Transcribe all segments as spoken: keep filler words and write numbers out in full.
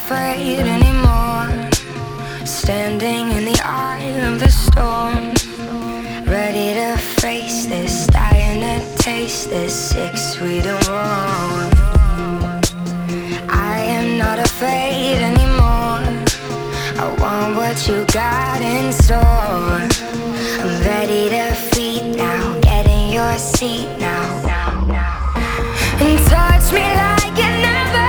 afraid anymore. Standing in the eye of the storm, ready to face this, dying to taste this, sick, sweet and warm. I am not afraid anymore. I want what you got in store. I'm ready to feed now, get in your seat now, and touch me like you never.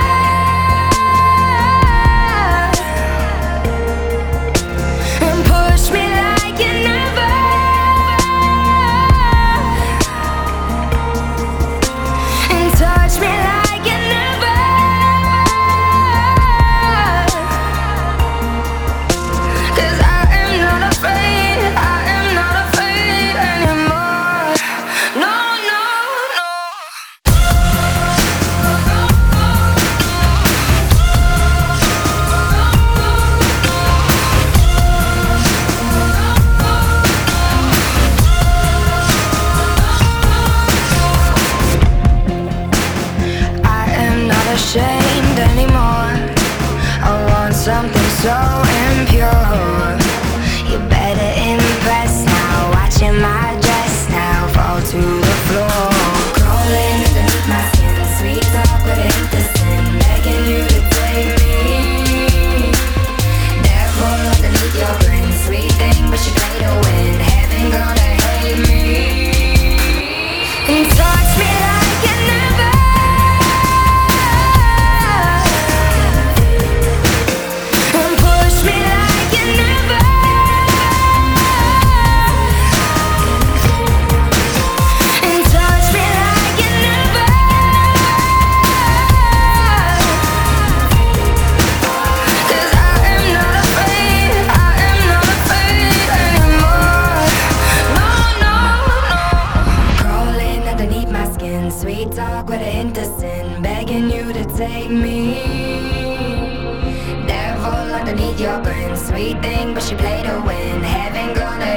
Ashamed anymore. I want something so impure. You better impress now. Watching my dress now fall to the floor. Crawling underneath my skin, sweet talk but innocent, begging you to take me. Devil underneath your grin, sweet thing but you play to win. Heaven gonna hate me. And touch me like you never. Sweet talk with an innocent, begging you to take me. Devil underneath your grin, sweet thing but she play to win. Heaven gonna